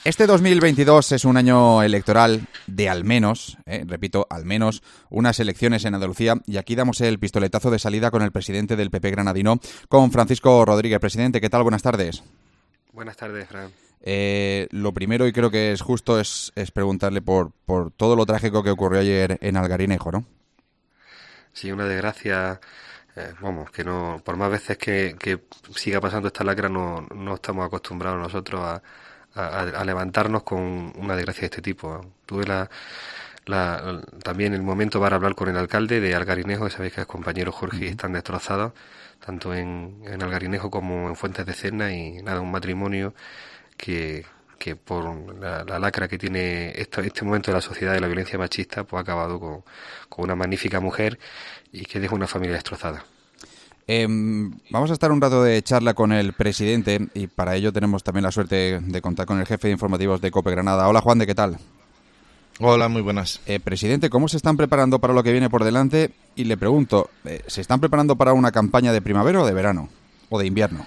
Este 2022 es un año electoral de al menos, repito, al menos unas elecciones en Andalucía, y aquí damos el pistoletazo de salida con el presidente del PP granadino, con Francisco Rodríguez. Presidente, ¿qué tal? Buenas tardes. Buenas tardes, Fran. Lo primero, y creo que es justo, es preguntarle por todo lo trágico que ocurrió ayer en Algarinejo, ¿no? Sí, una desgracia, que no, por más veces que siga pasando esta lacra, no estamos acostumbrados nosotros a levantarnos con una desgracia de este tipo. Tuve también el momento para hablar con el alcalde de Algarinejo, que sabéis que es compañero Jorge, y están destrozados, tanto en Algarinejo como en Fuentes de Cerna, y nada, un matrimonio que por la lacra que tiene este momento de la sociedad de la violencia machista, pues ha acabado con una magnífica mujer y que deja una familia destrozada. Vamos a estar un rato de charla con el presidente, y para ello tenemos también la suerte de contar con el jefe de informativos de COPE Granada. Hola, Juan, ¿qué tal? Hola, muy buenas. Presidente, ¿cómo se están preparando para lo que viene por delante? Y le pregunto, ¿se están preparando para una campaña de primavera o de verano? ¿O de invierno?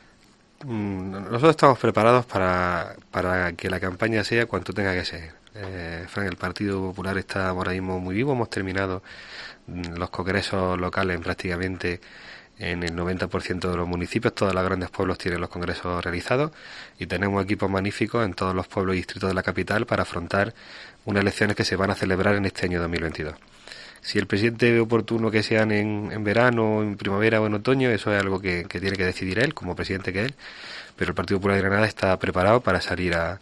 Nosotros estamos preparados para que la campaña sea cuanto tenga que ser. Fran, el Partido Popular está ahora mismo muy vivo. Hemos terminado los congresos locales prácticamente en el 90% de los municipios. Todos los grandes pueblos tienen los congresos realizados y tenemos equipos magníficos en todos los pueblos y distritos de la capital para afrontar unas elecciones que se van a celebrar en este año 2022. Si el presidente ve oportuno que sean en verano, en primavera o en otoño, eso es algo que tiene que decidir él, como presidente que él, pero el Partido Popular de Granada está preparado para salir a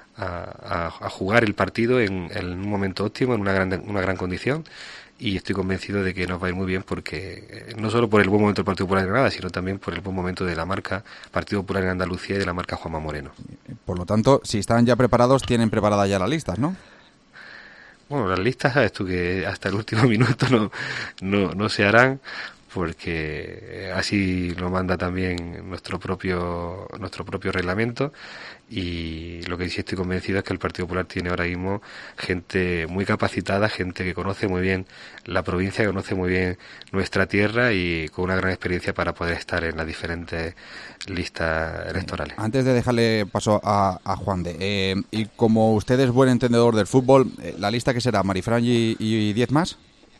jugar el partido en un momento óptimo, en una gran condición, y estoy convencido de que nos va a ir muy bien, porque no solo por el buen momento del Partido Popular de Granada, sino también por el buen momento de la marca Partido Popular en Andalucía y de la marca Juanma Moreno. Por lo tanto, si están ya preparados, tienen preparadas ya las listas, ¿no? Bueno, las listas, sabes tú que hasta el último minuto no se harán, porque así lo manda también nuestro propio reglamento, y lo que sí estoy convencido es que el Partido Popular tiene ahora mismo gente muy capacitada, gente que conoce muy bien la provincia, que conoce muy bien nuestra tierra y con una gran experiencia para poder estar en las diferentes listas electorales. Antes de dejarle paso a Juan y como usted es buen entendedor del fútbol, ¿la lista qué será? ¿Marifran y 10 más?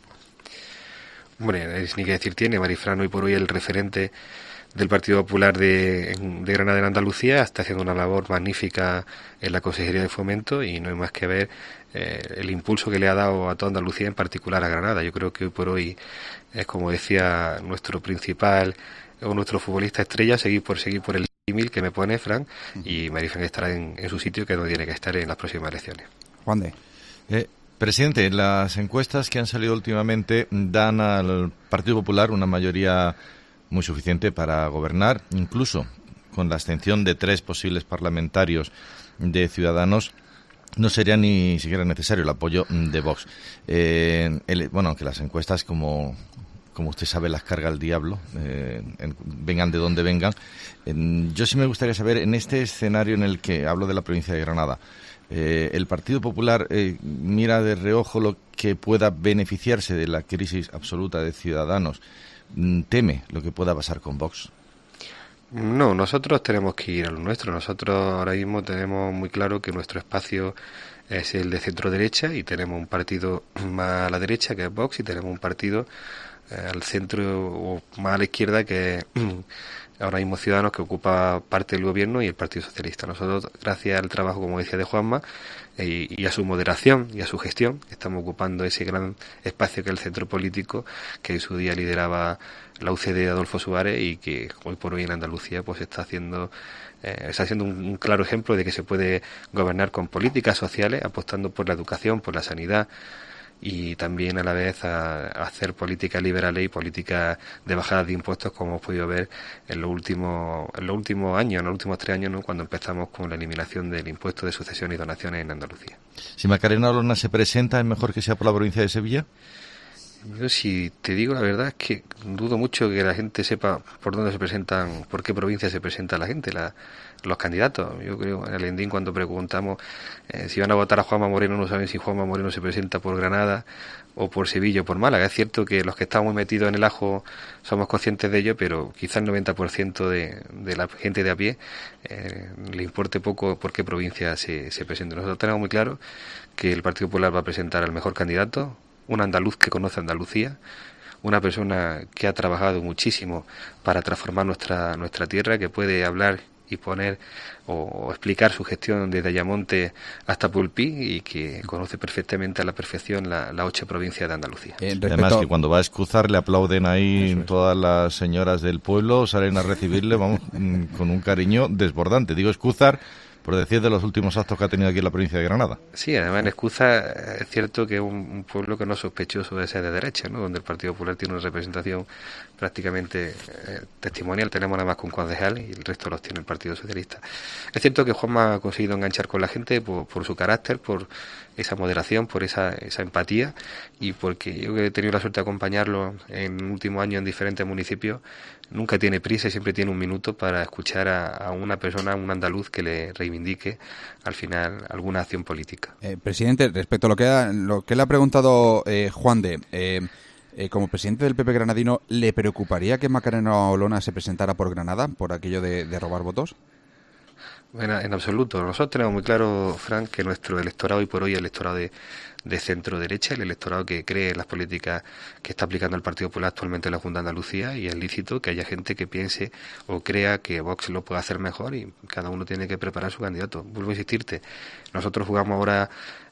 Hombre, ni que decir tiene. Marifran hoy por hoy el referente del Partido Popular de Granada en Andalucía, está haciendo una labor magnífica en la Consejería de Fomento, y no hay más que ver el impulso que le ha dado a toda Andalucía, en particular a Granada. Yo creo que hoy por hoy es, como decía nuestro principal o nuestro futbolista estrella, seguir por el símil que me pone Fran, y Marifran estará en su sitio, que no tiene que estar en las próximas elecciones. Juan de. Presidente, las encuestas que han salido últimamente dan al Partido Popular una mayoría muy suficiente para gobernar, incluso con la abstención de 3 posibles parlamentarios de Ciudadanos. No sería ni siquiera necesario el apoyo de Vox. Aunque las encuestas, como usted sabe, las carga el diablo, vengan de donde vengan. Yo sí me gustaría saber, en este escenario en el que hablo de la provincia de Granada, el Partido Popular mira de reojo lo que pueda beneficiarse de la crisis absoluta de Ciudadanos. ¿Teme lo que pueda pasar con Vox? No, nosotros tenemos que ir a lo nuestro. Nosotros ahora mismo tenemos muy claro que nuestro espacio es el de centro-derecha, y tenemos un partido más a la derecha, que es Vox, y tenemos un partido al centro o más a la izquierda, que es ahora mismo Ciudadanos, que ocupa parte del gobierno, y el Partido Socialista. Nosotros, gracias al trabajo, como decía, de Juanma, y a su moderación y a su gestión, estamos ocupando ese gran espacio que es el centro político, que en su día lideraba la UCD de Adolfo Suárez, y que hoy por hoy en Andalucía pues está haciendo un claro ejemplo de que se puede gobernar con políticas sociales, apostando por la educación, por la sanidad, y también a la vez a hacer políticas liberales y políticas de bajada de impuestos, como hemos podido ver en los últimos años, en los últimos 3 años, ¿no?, cuando empezamos con la eliminación del impuesto de sucesión y donaciones en Andalucía. Si Macarena Olona se presenta, ¿es mejor que sea por la provincia de Sevilla? Yo, si te digo la verdad, es que dudo mucho que la gente sepa por dónde se presentan, por qué provincia se presenta la gente, los candidatos. Yo creo, en el Endín, cuando preguntamos si van a votar a Juanma Moreno, no saben si Juanma Moreno se presenta por Granada o por Sevilla o por Málaga. Es cierto que los que estamos muy metidos en el ajo somos conscientes de ello, pero quizás el 90% de la gente de a pie le importe poco por qué provincia se presenta. Nosotros tenemos muy claro que el Partido Popular va a presentar al mejor candidato, un andaluz que conoce Andalucía, una persona que ha trabajado muchísimo para transformar nuestra tierra, que puede hablar y poner o explicar su gestión desde Ayamonte hasta Pulpí y que conoce perfectamente a la perfección las 8 provincias de Andalucía. Además que cuando va a excusar le aplauden ahí todas las señoras del pueblo, salen a recibirle, vamos, con un cariño desbordante. Digo excusar por decir de los últimos actos que ha tenido aquí en la provincia de Granada. Sí, además en Escuza es cierto que es un pueblo que no es sospechoso de ser de derecha, ¿no? Donde el Partido Popular tiene una representación prácticamente testimonial. Tenemos nada más que un concejal y el resto los tiene el Partido Socialista. Es cierto que Juanma ha conseguido enganchar con la gente por su carácter, por esa moderación, por esa empatía y porque yo que he tenido la suerte de acompañarlo en el último año en diferentes municipios, nunca tiene prisa y siempre tiene un minuto para escuchar a una persona, a un andaluz que le reivindique al final alguna acción política. Presidente, respecto a lo que le ha preguntado Juan de, como presidente del PP granadino, ¿le preocuparía que Macarena Olona se presentara por Granada por aquello de robar votos? Bueno, en absoluto. Nosotros tenemos muy claro, Fran, que nuestro electorado hoy por hoy es el electorado de centro-derecha, el electorado que cree en las políticas que está aplicando el Partido Popular actualmente en la Junta de Andalucía, y es lícito que haya gente que piense o crea que Vox lo puede hacer mejor y cada uno tiene que preparar su candidato. Vuelvo a insistirte, nosotros jugamos ahora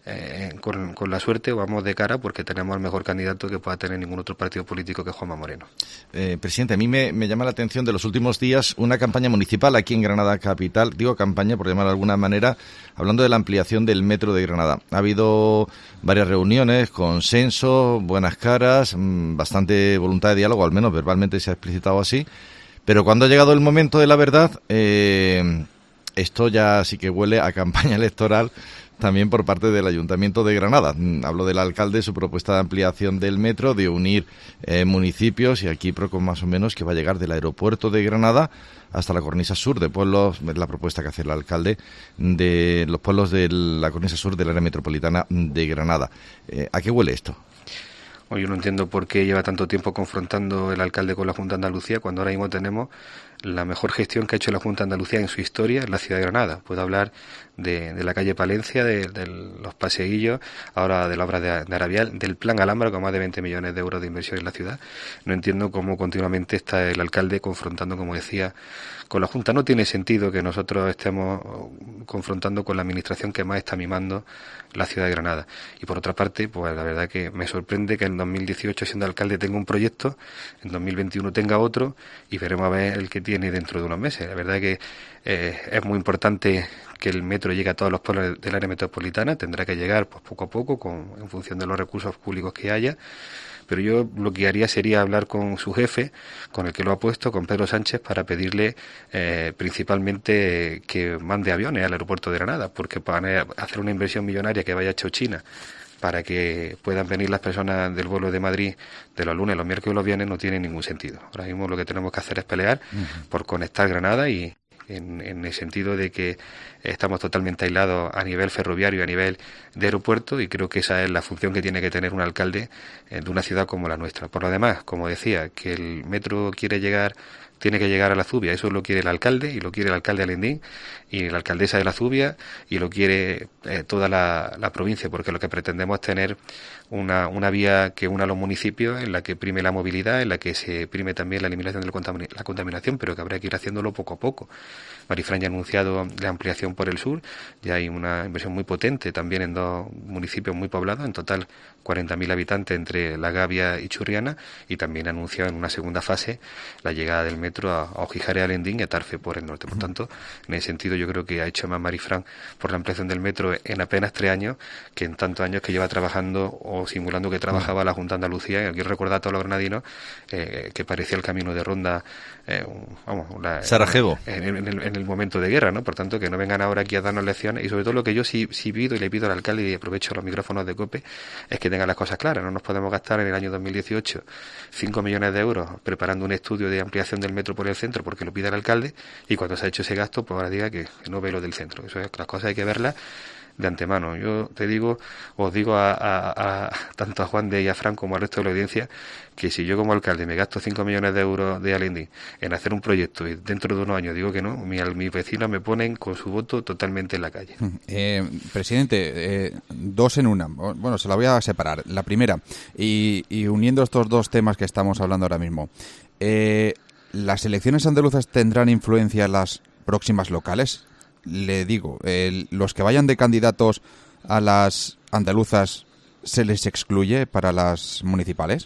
con la suerte o vamos de cara porque tenemos el mejor candidato que pueda tener ningún otro partido político que Juanma Moreno. Presidente, a mí me llama la atención de los últimos días una campaña municipal aquí en Granada Capital, digo campaña por llamarla de alguna manera, hablando de la ampliación del metro de Granada. Ha habido varias reuniones, consenso, buenas caras, bastante voluntad de diálogo, al menos verbalmente se ha explicitado así, pero cuando ha llegado el momento de la verdad, esto ya sí que huele a campaña electoral también por parte del Ayuntamiento de Granada. Hablo del alcalde, su propuesta de ampliación del metro, de unir municipios, y aquí poco más o menos que va a llegar del aeropuerto de Granada hasta la cornisa sur de pueblos, la propuesta que hace el alcalde de los pueblos de la cornisa sur del área metropolitana de Granada. ¿A qué huele esto? Yo no entiendo por qué lleva tanto tiempo confrontando el alcalde con la Junta de Andalucía cuando ahora mismo tenemos la mejor gestión que ha hecho la Junta de Andalucía en su historia en la ciudad de Granada. Puedo hablar de la calle Palencia, de los paseillos, ahora de la obra de Arabial, del plan Alhambra con más de 20 millones de euros de inversión en la ciudad. No entiendo cómo continuamente está el alcalde confrontando, como decía, con la Junta. No tiene sentido que nosotros estemos confrontando con la administración que más está mimando la ciudad de Granada. Y por otra parte, pues la verdad que me sorprende que en 2018, siendo alcalde, tenga un proyecto, en 2021 tenga otro, y veremos a ver el que tiene dentro de unos meses. La verdad que es muy importante que el metro llegue a todos los pueblos del área metropolitana. Tendrá que llegar pues poco a poco, en función de los recursos públicos que haya. Pero yo lo que haría sería hablar con su jefe, con el que lo ha puesto, con Pedro Sánchez, para pedirle principalmente que mande aviones al aeropuerto de Granada, porque para hacer una inversión millonaria que vaya hecho China para que puedan venir las personas del vuelo de Madrid de los lunes, los miércoles y los viernes no tiene ningún sentido. Ahora mismo lo que tenemos que hacer es pelear por conectar Granada, y en el sentido de que estamos totalmente aislados a nivel ferroviario y a nivel de aeropuerto, y creo que esa es la función que tiene que tener un alcalde de una ciudad como la nuestra. Por lo demás, como decía, que el metro tiene que llegar a la Zubia, eso lo quiere el alcalde, y lo quiere el alcalde de Alendín y la alcaldesa de la Zubia, y lo quiere toda la provincia, porque lo que pretendemos es tener una vía que una a los municipios, en la que prime la movilidad, en la que se prime también la eliminación de la contaminación, pero que habrá que ir haciéndolo poco a poco. Marifran ya ha anunciado la ampliación por el sur, ya hay una inversión muy potente también en 2 municipios muy poblados, en total 40.000 habitantes entre La Gavia y Churriana, y también ha anunciado en una segunda fase la llegada del metro metro a Ojijar, Alendín y a Tarfe por el norte. Por tanto, en ese sentido yo creo que ha hecho más Marifran por la ampliación del metro en apenas 3 años que en tantos años que lleva trabajando o simulando que trabajaba la Junta de Andalucía. Y quiero recordar a todos los granadinos que parecía el camino de Ronda, Sarajevo, en el momento de guerra, ¿no? Por tanto, que no vengan ahora aquí a darnos lecciones. Y sobre todo lo que yo sí pido, y le pido al alcalde, y aprovecho los micrófonos de COPE, es que tengan las cosas claras. No nos podemos gastar en el año 2018 5 millones de euros preparando un estudio de ampliación del metro por el centro porque lo pide el alcalde, y cuando se ha hecho ese gasto, pues ahora diga que no ve lo del centro. Eso es, las cosas hay que verlas de antemano. Yo te digo, os digo a tanto a Juan de y a Fran como al resto de la audiencia, que si yo como alcalde me gasto 5 millones de euros de Alendín en hacer un proyecto y dentro de unos años digo que no, mis vecinos me ponen con su voto totalmente en la calle. Presidente, dos en una. Bueno, se la voy a separar. La primera, y uniendo estos dos temas que estamos hablando ahora mismo, ¿las elecciones andaluzas tendrán influencia en las próximas locales? Le digo, los que vayan de candidatos a las andaluzas, ¿se les excluye para las municipales?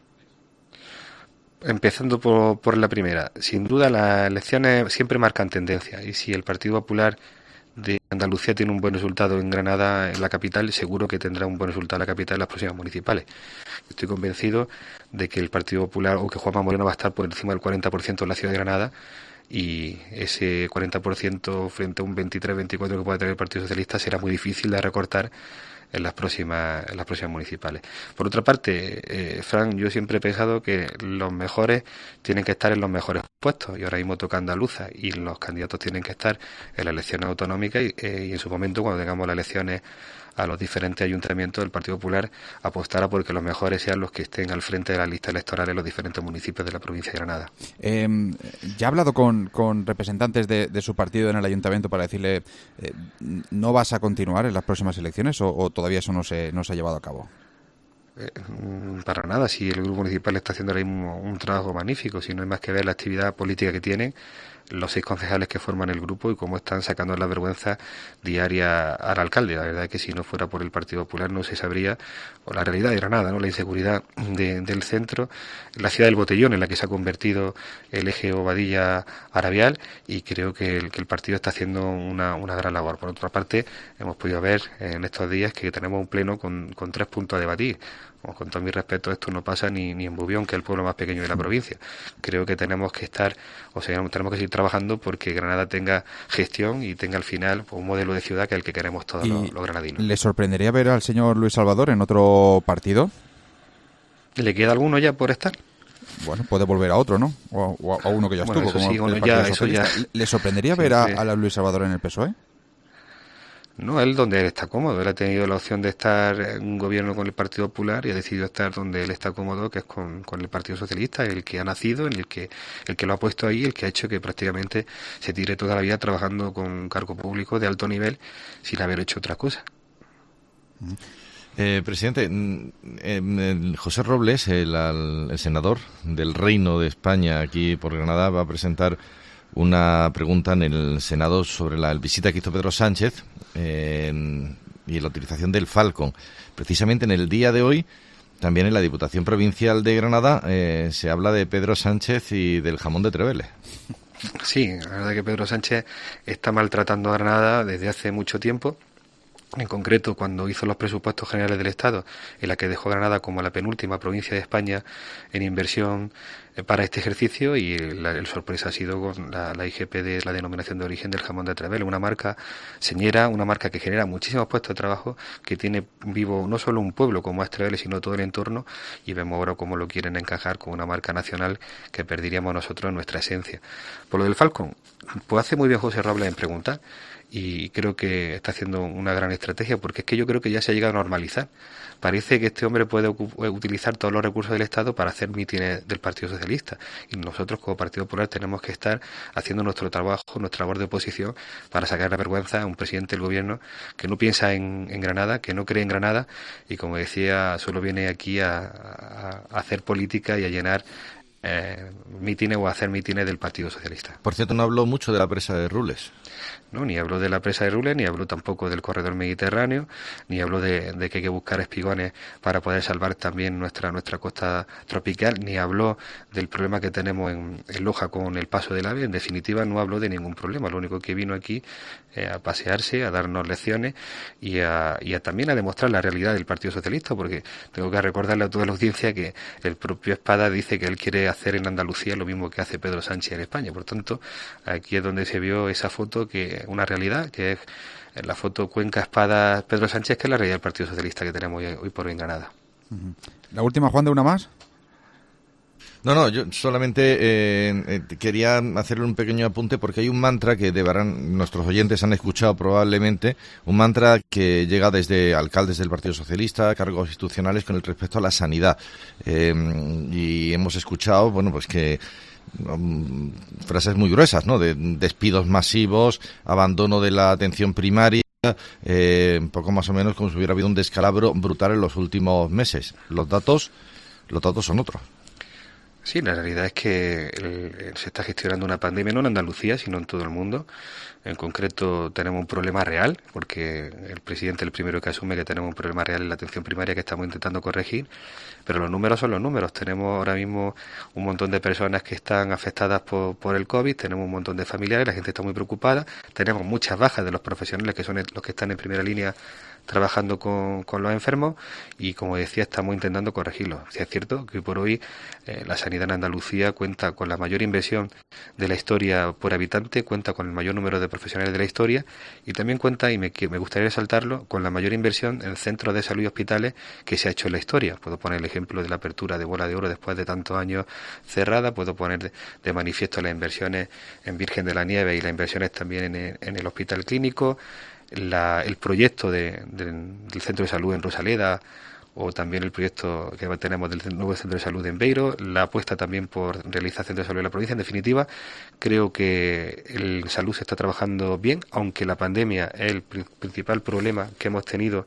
Empezando por la primera, sin duda las elecciones siempre marcan tendencia, y si el Partido Popular de Andalucía tiene un buen resultado en Granada, en la capital, seguro que tendrá un buen resultado en la capital en las próximas municipales. Estoy convencido de que el Partido Popular, o que Juanma Moreno va a estar por encima del 40% en la ciudad de Granada, y ese 40% frente a un 23-24% que puede tener el Partido Socialista será muy difícil de recortar en las próximas municipales. Por otra parte, Fran, yo siempre he pensado que los mejores tienen que estar en los mejores puestos, y ahora mismo toca Andaluza, y los candidatos tienen que estar en las elecciones autonómicas, y en su momento, cuando tengamos las elecciones a los diferentes ayuntamientos, del Partido Popular apostará porque los mejores sean los que estén al frente de la lista electoral en los diferentes municipios de la provincia de Granada. ¿Ya ha hablado con representantes de su partido en el ayuntamiento para decirle no vas a continuar en las próximas elecciones, o todavía eso no se ha llevado a cabo? Para nada, si el grupo municipal está haciendo ahora mismo un trabajo magnífico, si no hay más que ver la actividad política que tienen los 6 concejales que forman el grupo y cómo están sacando la vergüenza diaria al alcalde. La verdad es que si no fuera por el Partido Popular no se sabría, o la realidad de Granada, ¿no? La inseguridad del centro, la ciudad del botellón en la que se ha convertido el eje Obadilla-Arabial, y creo que el partido está haciendo una gran labor. Por otra parte, hemos podido ver en estos días que tenemos un pleno con 3 puntos a debatir. Con todo mi respeto, esto no pasa ni en Bubión, que es el pueblo más pequeño de la provincia. Creo que tenemos que tenemos que seguir trabajando porque Granada tenga gestión y tenga al final un modelo de ciudad que es el que queremos todos los granadinos. ¿Le sorprendería ver al señor Luis Salvador en otro partido? ¿Le queda alguno ya por estar? Bueno, puede volver a otro, ¿no? O a uno que ya estuvo. Eso como sí, el Partido Socialista. ¿Le sorprendería ver a Luis Salvador en el PSOE? No, él donde él está cómodo. Él ha tenido la opción de estar en un gobierno con el Partido Popular y ha decidido estar donde él está cómodo, que es con el Partido Socialista, el que ha nacido, el que lo ha puesto ahí, el que ha hecho que prácticamente se tire toda la vida trabajando con un cargo público de alto nivel sin haber hecho otra cosa. Presidente, José Robles, el senador del Reino de España aquí por Granada, va a presentar una pregunta en el Senado sobre la visita que hizo Pedro Sánchez y la utilización del Falcon. Precisamente en el día de hoy, también en la Diputación Provincial de Granada, se habla de Pedro Sánchez y del jamón de Trevele. Sí, la verdad es que Pedro Sánchez está maltratando a Granada desde hace mucho tiempo. En concreto, cuando hizo los presupuestos generales del Estado, en la que dejó Granada como la penúltima provincia de España en inversión para este ejercicio, y el sorpresa ha sido con la IGP de la denominación de origen del jamón de Trevele, una marca señera, una marca que genera muchísimos puestos de trabajo, que tiene vivo no solo un pueblo como es Trevele, sino todo el entorno, y vemos ahora cómo lo quieren encajar con una marca nacional que perderíamos nosotros en nuestra esencia. Por lo del Falcon, pues hace muy bien José Robles en preguntar, y creo que está haciendo una gran estrategia, porque es que yo creo que ya se ha llegado a normalizar. Parece que este hombre puede utilizar todos los recursos del Estado para hacer mítines del Partido Socialista, y nosotros como Partido Popular tenemos que estar haciendo nuestro trabajo, nuestra labor de oposición, para sacar la vergüenza a un presidente del gobierno que no piensa en Granada, que no cree en Granada, y como decía, solo viene aquí a hacer política y a llenar mítines o hacer mítines del Partido Socialista. Por cierto, no habló mucho de la presa de Rules. No, ni habló de la presa de Rules, ni habló tampoco del corredor mediterráneo, ni habló de que hay que buscar espigones para poder salvar también nuestra costa tropical, ni habló del problema que tenemos en Loja con el paso del AVE. En definitiva, no habló de ningún problema. Lo único que vino aquí a pasearse, a darnos lecciones y también a demostrar la realidad del Partido Socialista, porque tengo que recordarle a toda la audiencia que el propio Espada dice que él quiere hacer en Andalucía lo mismo que hace Pedro Sánchez en España. Por tanto, aquí es donde se vio esa foto, que una realidad, que es la foto Cuenca Espada Pedro Sánchez, que es la realidad del Partido Socialista que tenemos hoy por hoy en Granada. La última, Juan, de una más. No, yo solamente quería hacerle un pequeño apunte, porque hay un mantra que nuestros oyentes han escuchado probablemente, un mantra que llega desde alcaldes del Partido Socialista, cargos institucionales, con respecto a la sanidad. Y hemos escuchado, pues que frases muy gruesas, ¿no? De despidos masivos, abandono de la atención primaria, poco más o menos como si hubiera habido un descalabro brutal en los últimos meses. Los datos son otros. Sí, la realidad es que se está gestionando una pandemia no en Andalucía, sino en todo el mundo. En concreto tenemos un problema real, porque el presidente es el primero que asume que tenemos un problema real en la atención primaria que estamos intentando corregir, pero los números son los números. Tenemos ahora mismo un montón de personas que están afectadas por el COVID, tenemos un montón de familiares, la gente está muy preocupada, tenemos muchas bajas de los profesionales que son los que están en primera línea trabajando con los enfermos, y como decía, estamos intentando corregirlo. Si es cierto que por hoy la sanidad en Andalucía cuenta con la mayor inversión de la historia por habitante, cuenta con el mayor número de profesionales de la historia, y también cuenta, y me gustaría resaltarlo, con la mayor inversión en centros de salud y hospitales que se ha hecho en la historia. Puedo poner el ejemplo de la apertura de Bola de Oro después de tantos años cerrada, puedo poner de manifiesto las inversiones en Virgen de la Nieve y las inversiones también en el hospital clínico, el proyecto del centro de salud en Rosaleda, o también el proyecto que tenemos del nuevo centro de salud en Beiro, la apuesta también por realizar centro de salud en la provincia. En definitiva, creo que el salud se está trabajando bien, aunque la pandemia es el principal problema que hemos tenido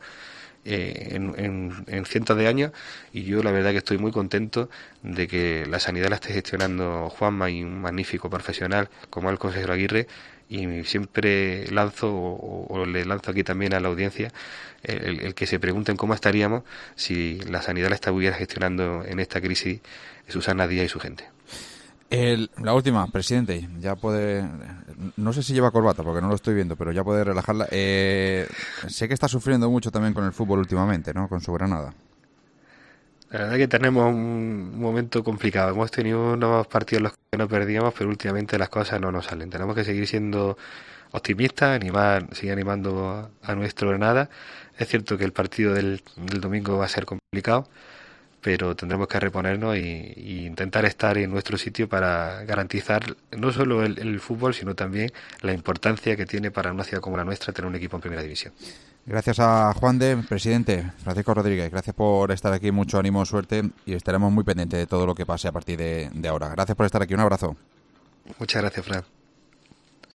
en cientos de años, y yo la verdad que estoy muy contento de que la sanidad la esté gestionando Juanma y un magnífico profesional como el consejero Aguirre. Y siempre lanzo, o le lanzo aquí también a la audiencia, el que se pregunten cómo estaríamos si la sanidad la estuviera gestionando en esta crisis Susana Díaz y su gente. La última, presidente, ya puede... No sé si lleva corbata porque no lo estoy viendo, pero ya puede relajarla. Sé que está sufriendo mucho también con el fútbol últimamente, ¿no? Con su Granada. La verdad que tenemos un momento complicado. Hemos tenido unos partidos en los que no perdíamos, pero últimamente las cosas no nos salen. Tenemos que seguir siendo optimistas, seguir animando a nuestro Granada. Es cierto que el partido del domingo va a ser complicado, pero tendremos que reponernos y intentar estar en nuestro sitio para garantizar no solo el fútbol, sino también la importancia que tiene para una ciudad como la nuestra tener un equipo en primera división. Gracias a Juan de, presidente, Francisco Rodríguez, gracias por estar aquí, mucho ánimo, suerte, y estaremos muy pendientes de todo lo que pase a partir de ahora. Gracias por estar aquí, un abrazo. Muchas gracias, Fran.